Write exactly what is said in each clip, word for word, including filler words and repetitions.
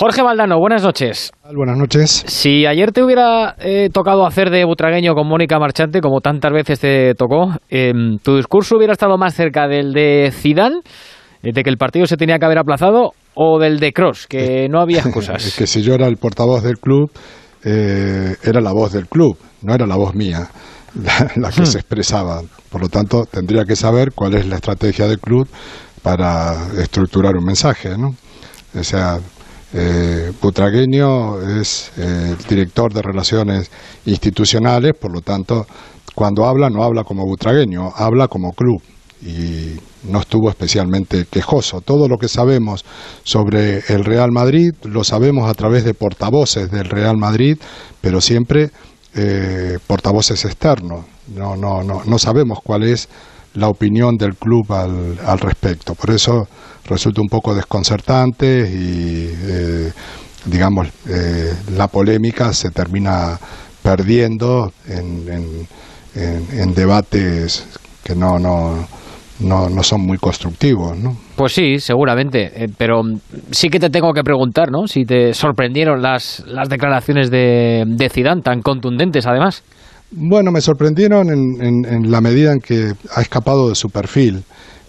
Jorge Valdano, buenas noches. Buenas noches. Si ayer te hubiera eh, tocado hacer de butragueño con Mónica Marchante, como tantas veces te tocó, eh, ¿tu discurso hubiera estado más cerca del de Zidane, de que el partido se tenía que haber aplazado, o del de Kroos, que no había excusas? Es que si yo era el portavoz del club, eh, era la voz del club, no era la voz mía la, la que hmm. se expresaba. Por lo tanto, tendría que saber cuál es la estrategia del club para estructurar un mensaje, ¿no? O sea, eh, Butragueño es eh, el director de Relaciones Institucionales, por lo tanto, cuando habla, no habla como butragueño, habla como club. Y no estuvo especialmente quejoso. Todo lo que sabemos sobre el Real Madrid lo sabemos a través de portavoces del Real Madrid, pero siempre eh, portavoces externos. No, no, no, no sabemos cuál es la opinión del club al, al respecto. Por eso resulta un poco desconcertante y, eh, digamos, eh, la polémica se termina perdiendo en, en, en, en debates que no, no, no, no son muy constructivos, ¿no? Pues sí, seguramente, eh, pero sí que te tengo que preguntar, ¿no? Si te sorprendieron las, las declaraciones de, de Zidane, tan contundentes además. Bueno, me sorprendieron en, en, en la medida en que ha escapado de su perfil,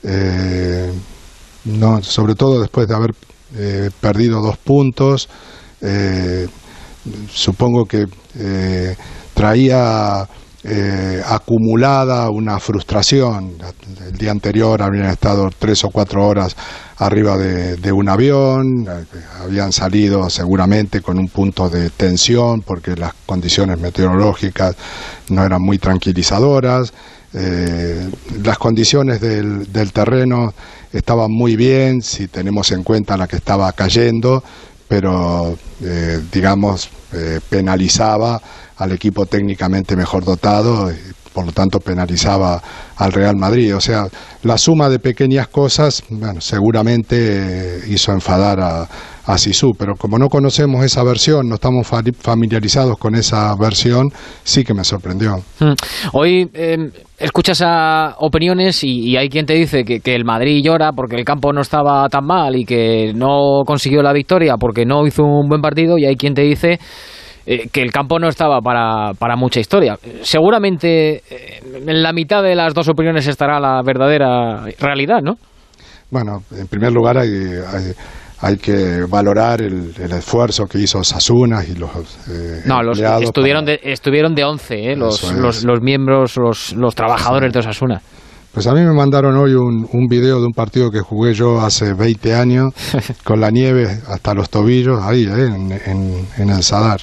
eh, no, sobre todo después de haber eh, perdido dos puntos. Eh, supongo que eh, traía eh, acumulada una frustración. El día anterior habían estado tres o cuatro horas arriba de, de un avión, habían salido seguramente con un punto de tensión porque las condiciones meteorológicas no eran muy tranquilizadoras, eh, las condiciones del, del terreno estaban muy bien si tenemos en cuenta la que estaba cayendo, pero eh, digamos eh, penalizaba al equipo técnicamente mejor dotado, y por lo tanto penalizaba al Real Madrid. O sea, la suma de pequeñas cosas, bueno, seguramente hizo enfadar a, a Zizou, pero como no conocemos esa versión, no estamos familiarizados con esa versión, sí que me sorprendió. Hoy eh, escuchas a opiniones y, y hay quien te dice que, que el Madrid llora porque el campo no estaba tan mal y que no consiguió la victoria porque no hizo un buen partido, y hay quien te dice Eh, que el campo no estaba para, para mucha historia. Seguramente eh, en la mitad de las dos opiniones estará la verdadera realidad, ¿no? Bueno, en primer lugar hay, hay, hay que valorar el, el esfuerzo que hizo Osasuna y los eh, No, los estuvieron, para... de, estuvieron de once, eh, los, los, los miembros, los, los trabajadores sí. de Osasuna. Pues a mí me mandaron hoy un, un video de un partido que jugué yo hace veinte años, con la nieve hasta los tobillos, ahí, eh, en, en, en el Sadar.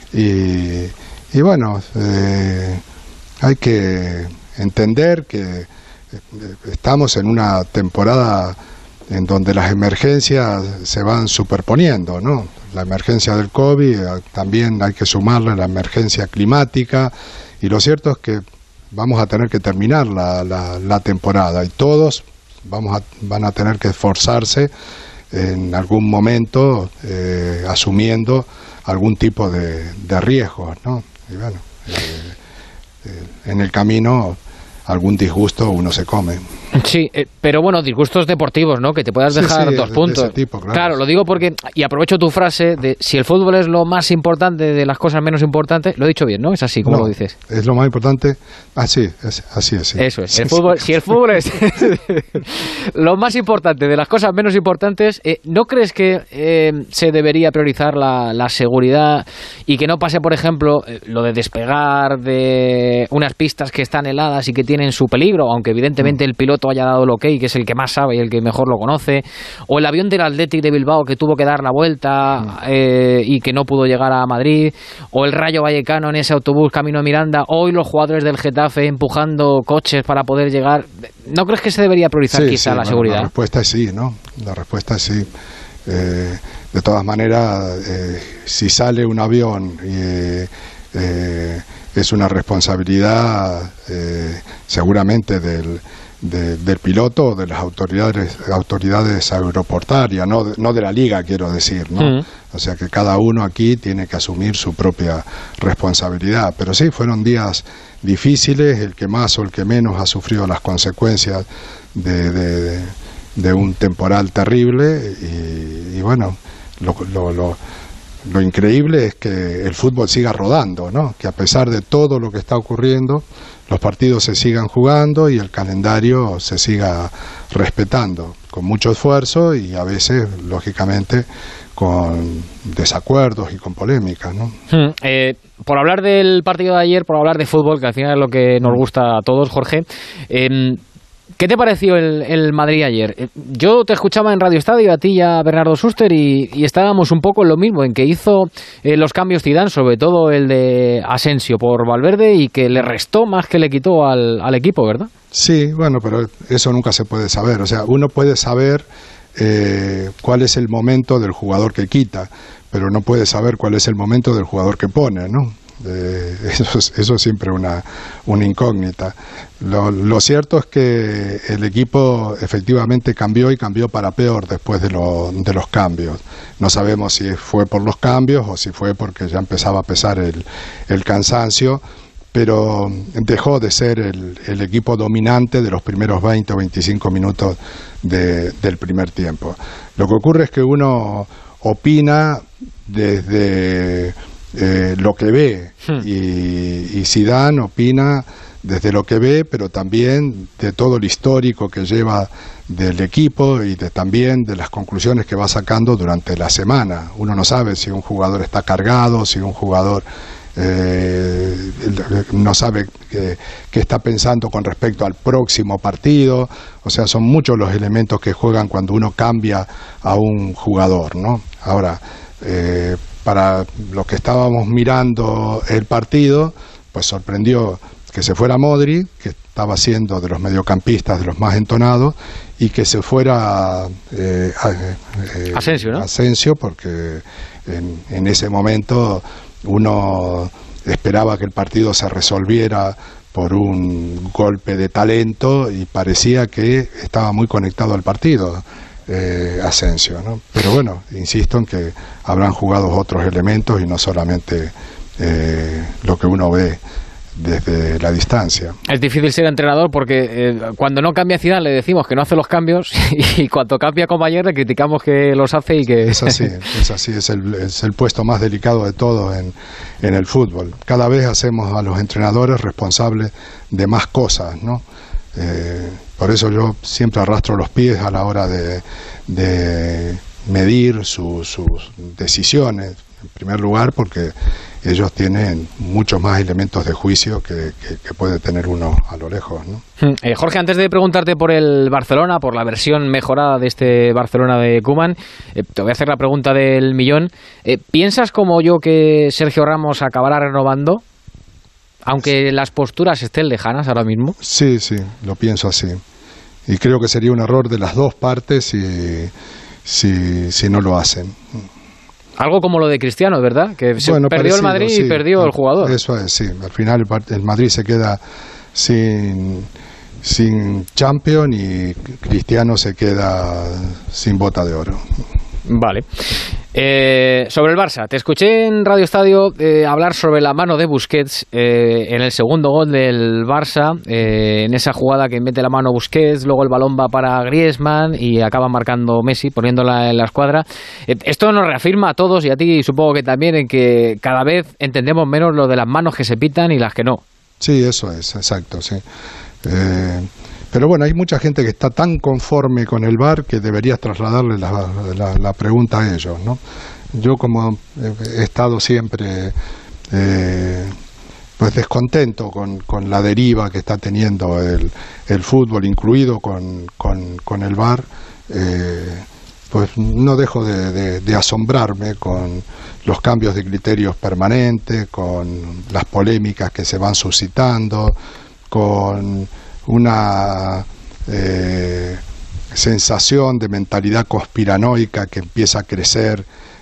Y, y bueno, eh, hay que entender que estamos en una temporada en donde las emergencias se van superponiendo, ¿no? La emergencia del COVID, también hay que sumarle la emergencia climática, y lo cierto es que vamos a tener que terminar la, la, la temporada, y todos vamos a, van a tener que esforzarse en algún momento, eh, asumiendo algún tipo de, de riesgos, ¿no? Y bueno, eh, eh, en el camino algún disgusto uno se come. Sí, eh, pero bueno, disgustos deportivos, ¿no? Que te puedas dejar sí, sí, dos de, puntos. De ese tipo, claro. Claro, lo digo porque, y aprovecho tu frase de si el fútbol es lo más importante de las cosas menos importantes, lo he dicho bien, ¿no? Es así como no, lo dices. Es lo más importante, así es, así es. Sí. Eso es, sí, el fútbol, sí. si el fútbol es lo más importante de las cosas menos importantes, eh, ¿no crees que eh, se debería priorizar la, la seguridad y que no pase, por ejemplo, eh, lo de despegar de unas pistas que están heladas y que tienen su peligro, aunque evidentemente mm. el piloto haya dado el ok, que es el que más sabe y el que mejor lo conoce, o el avión del Athletic de Bilbao que tuvo que dar la vuelta mm. eh, y que no pudo llegar a Madrid, o el Rayo Vallecano en ese autobús camino a Miranda, hoy los jugadores del Getafe empujando coches para poder llegar? ¿No crees que se debería priorizar sí, quizá sí, la bueno, seguridad? La respuesta es sí, ¿no? La respuesta es sí. Eh, de todas maneras, eh, si sale un avión y eh, eh, es una responsabilidad eh, seguramente del De, del piloto o de las autoridades autoridades aeroportuarias, no de, no de la liga, quiero decir, ¿no? Mm. O sea que cada uno aquí tiene que asumir su propia responsabilidad. Pero sí, fueron días difíciles, el que más o el que menos ha sufrido las consecuencias de, de, de un temporal terrible, y, y bueno, lo, lo, lo, lo increíble es que el fútbol siga rodando, ¿no? Que a pesar de todo lo que está ocurriendo, los partidos se sigan jugando y el calendario se siga respetando, con mucho esfuerzo y a veces, lógicamente, con desacuerdos y con polémicas, ¿no? Hmm, eh, por hablar del partido de ayer, por hablar de fútbol, que al final es lo que nos gusta a todos, Jorge, eh, ¿qué te pareció el, el Madrid ayer? Yo te escuchaba en Radio Estadio, a ti y a Bernardo Suster, y, y estábamos un poco en lo mismo, en que hizo eh, los cambios Zidane, sobre todo el de Asensio por Valverde, y que le restó más que le quitó al, al equipo, ¿verdad? Sí, bueno, pero eso nunca se puede saber. O sea, uno puede saber eh, cuál es el momento del jugador que quita, pero no puede saber cuál es el momento del jugador que pone, ¿no? Eh, eso, es, eso es siempre una, una incógnita. Lo, lo cierto es que el equipo efectivamente cambió y cambió para peor después de, lo, de los cambios. No sabemos si fue por los cambios o si fue porque ya empezaba a pesar el, el cansancio, pero dejó de ser el, el equipo dominante de los primeros veinte o veinticinco minutos de, del primer tiempo. Lo que ocurre es que uno opina desde eh, lo que ve hmm. y, y Zidane opina desde lo que ve, pero también de todo el histórico que lleva del equipo y de, también de las conclusiones que va sacando durante la semana. Uno no sabe si un jugador está cargado, si un jugador Eh, no sabe qué, qué está pensando con respecto al próximo partido. O sea, son muchos los elementos que juegan cuando uno cambia a un jugador, ¿no? Ahora, eh, para los que estábamos mirando el partido, pues sorprendió que se fuera Modric, que estaba siendo de los mediocampistas de los más entonados, y que se fuera eh, eh, Asensio, ¿no? Asensio, porque en, en ese momento uno esperaba que el partido se resolviera por un golpe de talento y parecía que estaba muy conectado al partido eh, Asensio, ¿no? Pero bueno, insisto en que habrán jugado otros elementos y no solamente eh, lo que uno ve desde la distancia. Es difícil ser entrenador porque eh, cuando no cambia Zidane le decimos que no hace los cambios y cuando cambia como ayer le criticamos que los hace y que... Es así, es así, es el, es el puesto más delicado de todo en, en el fútbol. Cada vez hacemos a los entrenadores responsables de más cosas, ¿no? Eh, por eso yo siempre arrastro los pies a la hora de, de medir su, sus decisiones. En primer lugar porque ellos tienen muchos más elementos de juicio que, que, que puede tener uno a lo lejos, ¿no? Eh, Jorge, antes de preguntarte por el Barcelona, por la versión mejorada de este Barcelona de Koeman, eh, te voy a hacer la pregunta del millón. Eh, ¿Piensas como yo que Sergio Ramos acabará renovando, aunque las posturas estén lejanas ahora mismo? Sí, sí, lo pienso así. Y creo que sería un error de las dos partes si, si, si no lo hacen. Algo como lo de Cristiano, ¿verdad? Que se bueno, perdió parecido, el Madrid sí, y perdió el jugador. Eso es, sí. Al final el, el Madrid se queda sin, sin Champions y Cristiano se queda sin bota de oro. Vale. Eh, sobre el Barça, te escuché en Radio Estadio eh, hablar sobre la mano de Busquets eh, en el segundo gol del Barça, eh, en esa jugada que mete la mano Busquets, luego el balón va para Griezmann y acaba marcando Messi, poniéndola en la escuadra. Eh, esto nos reafirma a todos y a ti supongo que también en que cada vez entendemos menos lo de las manos que se pitan y las que no. Sí, eso es, exacto, sí. Eh... Pero bueno, hay mucha gente que está tan conforme con el V A R que deberías trasladarle la, la, la pregunta a ellos, ¿no? Yo como he estado siempre eh, pues descontento con, con la deriva que está teniendo el, el fútbol, incluido con, con, con el V A R, eh, pues no dejo de, de, de asombrarme con los cambios de criterios permanentes, con las polémicas que se van suscitando, con una eh, sensación de mentalidad conspiranoica que empieza a crecer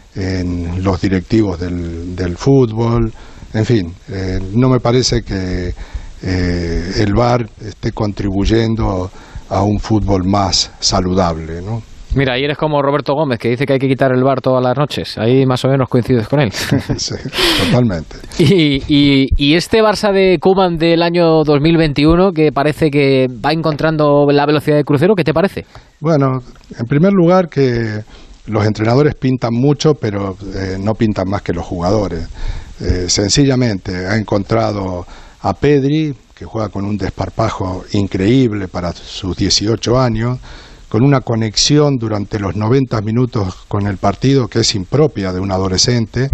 en los directivos del, del fútbol. En fin, eh, no me parece que eh, el V A R esté contribuyendo a un fútbol más saludable, ¿no? Mira, ahí eres como Roberto Gómez, que dice que hay que quitar el V A R todas las noches. Ahí más o menos coincides con él. Sí, totalmente. Y, y, y este Barça de Koeman del año dos mil veintiuno, que parece que va encontrando la velocidad de crucero, ¿qué te parece? Bueno, en primer lugar que los entrenadores pintan mucho, pero eh, no pintan más que los jugadores. Eh, sencillamente ha encontrado a Pedri, que juega con un desparpajo increíble para sus dieciocho años, con una conexión durante los noventa minutos con el partido que es impropia de un adolescente.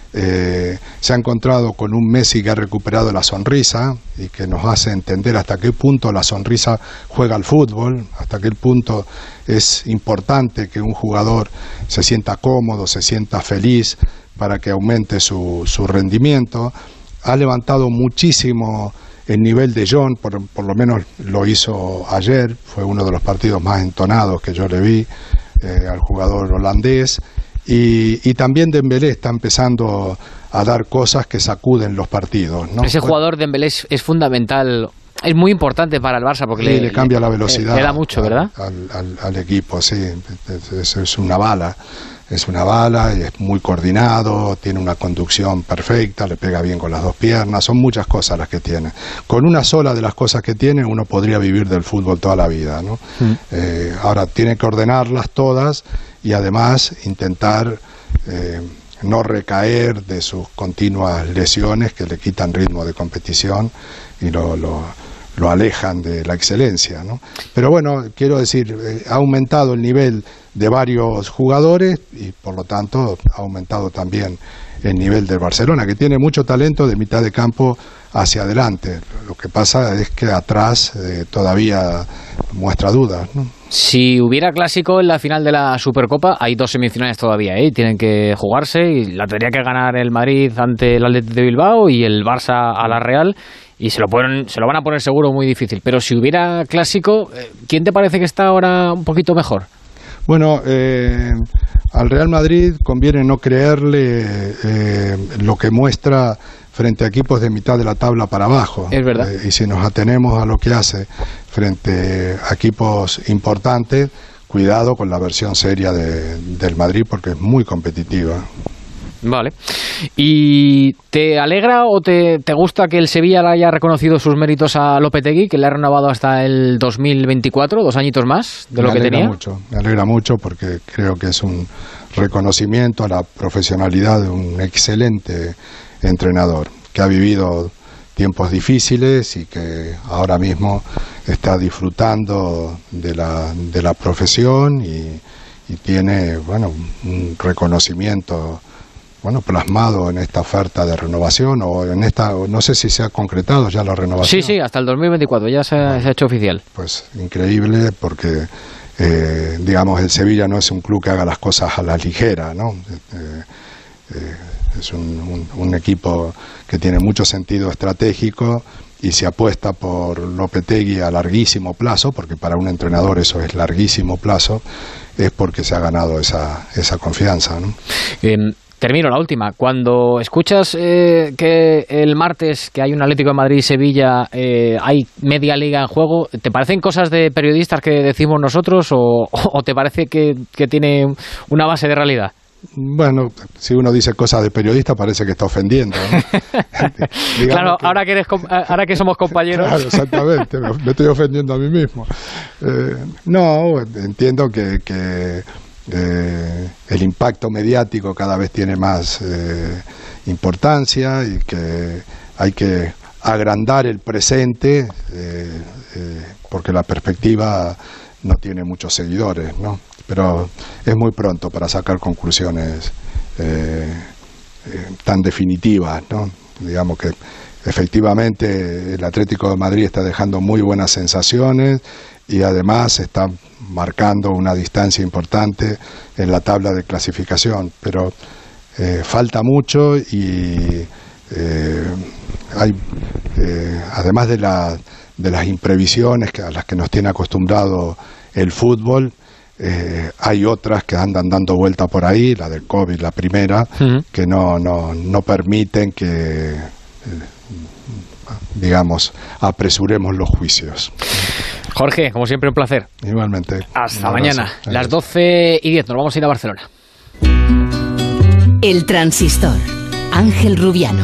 Eh, se ha encontrado con un Messi que ha recuperado la sonrisa y que nos hace entender hasta qué punto la sonrisa juega al fútbol, hasta qué punto es importante que un jugador se sienta cómodo, se sienta feliz para que aumente su, su rendimiento. Ha levantado muchísimo el nivel de John, por, por lo menos lo hizo ayer, fue uno de los partidos más entonados que yo le vi eh, al jugador holandés. Y, y también Dembélé está empezando a dar cosas que sacuden los partidos, ¿no? Ese jugador Dembélé es, es fundamental, es muy importante para el Barça porque sí, le, le cambia la velocidad. Le da mucho, ¿verdad? Al, al, al equipo, sí. Es, es una bala, es una bala, y es muy coordinado, tiene una conducción perfecta, le pega bien con las dos piernas, son muchas cosas las que tiene. Con una sola de las cosas que tiene uno podría vivir del fútbol toda la vida, ¿no? Mm. Eh, ahora tiene que ordenarlas todas y además intentar eh, no recaer de sus continuas lesiones que le quitan ritmo de competición y lo, lo, lo alejan de la excelencia, ¿no? Pero bueno, quiero decir, eh, ha aumentado el nivel de varios jugadores y por lo tanto ha aumentado también el nivel del Barcelona, que tiene mucho talento de mitad de campo hacia adelante. Lo que pasa es que atrás eh, todavía muestra dudas, ¿no? Si hubiera clásico en la final de la Supercopa, hay dos semifinales todavía, ¿eh? Tienen que jugarse y la tendría que ganar el Madrid ante el Athletic de Bilbao y el Barça a la Real, y se lo ponen, se lo van a poner seguro muy difícil. Pero si hubiera clásico, ¿quién te parece que está ahora un poquito mejor? Bueno, eh, al Real Madrid conviene no creerle eh, lo que muestra frente a equipos de mitad de la tabla para abajo. Es verdad. Eh, y si nos atenemos a lo que hace frente a equipos importantes, cuidado con la versión seria de, del Madrid porque es muy competitiva. Vale. ¿Y te alegra o te, te gusta que el Sevilla le haya reconocido sus méritos a Lopetegui, que le ha renovado hasta el dos mil veinticuatro, dos añitos más de lo que tenía? Me alegra mucho, me alegra mucho porque creo que es un reconocimiento a la profesionalidad de un excelente entrenador que ha vivido tiempos difíciles y que ahora mismo está disfrutando de la, de la profesión y, y tiene, bueno, un reconocimiento, bueno, plasmado en esta oferta de renovación o en esta, no sé si se ha concretado ya la renovación. Sí, sí, hasta el dos mil veinticuatro ya se, bueno, se ha hecho oficial. Pues increíble porque, eh, digamos, el Sevilla no es un club que haga las cosas a la ligera, ¿no? Eh, eh, es un, un, un equipo que tiene mucho sentido estratégico y se apuesta por Lopetegui a larguísimo plazo, porque para un entrenador eso es larguísimo plazo, es porque se ha ganado esa, esa confianza, ¿no? Eh, Termino, la última. Cuando escuchas eh, que el martes que hay un Atlético de Madrid-Sevilla, eh, hay media liga en juego, ¿te parecen cosas de periodistas que decimos nosotros o, o te parece que, que tiene una base de realidad? Bueno, si uno dice cosas de periodista parece que está ofendiendo, ¿no? Claro, que, ahora, que eres, ahora que somos compañeros. Claro, exactamente, me, me estoy ofendiendo a mí mismo. Eh, no, entiendo que... que Eh, el impacto mediático cada vez tiene más eh, importancia y que hay que agrandar el presente eh, eh, porque la perspectiva no tiene muchos seguidores, ¿no? Pero es muy pronto para sacar conclusiones eh, eh, tan definitivas, ¿no? Digamos que efectivamente el Atlético de Madrid está dejando muy buenas sensaciones y además está marcando una distancia importante en la tabla de clasificación, pero eh, falta mucho y eh, hay, eh, además de, la, de las imprevisiones que, a las que nos tiene acostumbrado el fútbol, eh, hay otras que andan dando vuelta por ahí, la del COVID, la primera, uh-huh. que no, no, no permiten que, eh, digamos, apresuremos los juicios. Jorge, como siempre, un placer. Igualmente. Hasta mañana, las doce y diez, nos vamos a ir a Barcelona. El Transistor, Ángel Rubiano.